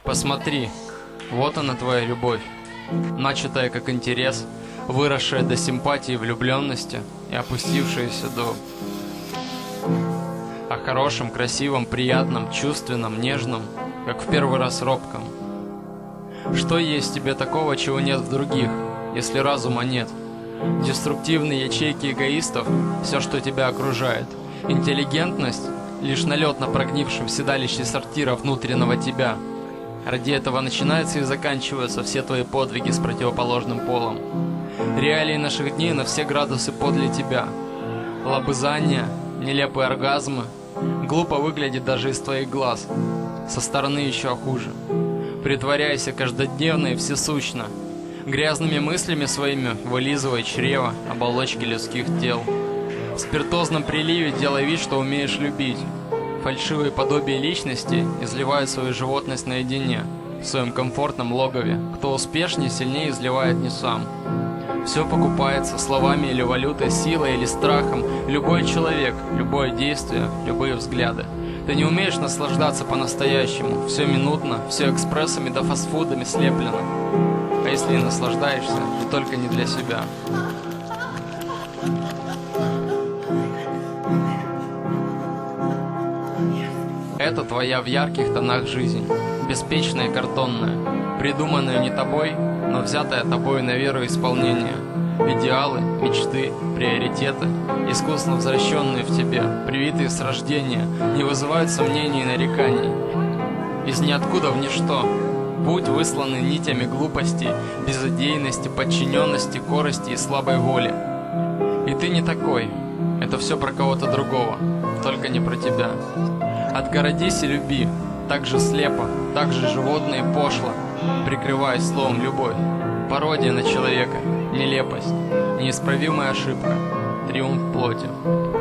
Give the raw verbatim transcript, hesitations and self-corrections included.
Посмотри, вот она твоя любовь, начатая как интерес, выросшая до симпатии и влюбленности и опустившаяся до... О хорошем, красивом, приятном, чувственном, нежном, как в первый раз робком. Что есть в тебе такого, чего нет в других, если разума нет? Деструктивные ячейки эгоистов — все, что тебя окружает. Интеллигентность — лишь налет на прогнившем седалище сортира внутреннего тебя. Ради этого начинаются и заканчиваются все твои подвиги с противоположным полом. Реалии наших дней на все градусы подле тебя. Лобызания, нелепые оргазмы. Глупо выглядит даже из твоих глаз. Со стороны еще хуже. Притворяйся каждодневно и всесущно. Грязными мыслями своими вылизывай чрево, оболочки людских тел. В спиртозном приливе делай вид, что умеешь любить. Фальшивые подобия личности изливают свою животность наедине, в своем комфортном логове. Кто успешнее, сильнее изливает не сам. Все покупается словами или валютой, силой или страхом. Любой человек, любое действие, любые взгляды. Ты не умеешь наслаждаться по-настоящему. Все минутно, все экспрессами да фастфудами слеплено. А если и наслаждаешься, то только не для себя. Это твоя в ярких тонах жизнь, беспечная и картонная, придуманная не тобой, но взятая тобой на веру исполнения. Идеалы, мечты, приоритеты, искусно возвращенные в тебе, привитые с рождения, не вызывают сомнений и нареканий. Из ниоткуда в ничто. Путь, высланный нитями глупости, безыдейности, подчиненности, корости и слабой воли. И ты не такой. Это все про кого-то другого, только не про тебя. Отгородись и люби, так же слепо, так же животно и пошло, прикрываясь словом «любовь». Пародия на человека, нелепость, неисправимая ошибка, триумф плоти.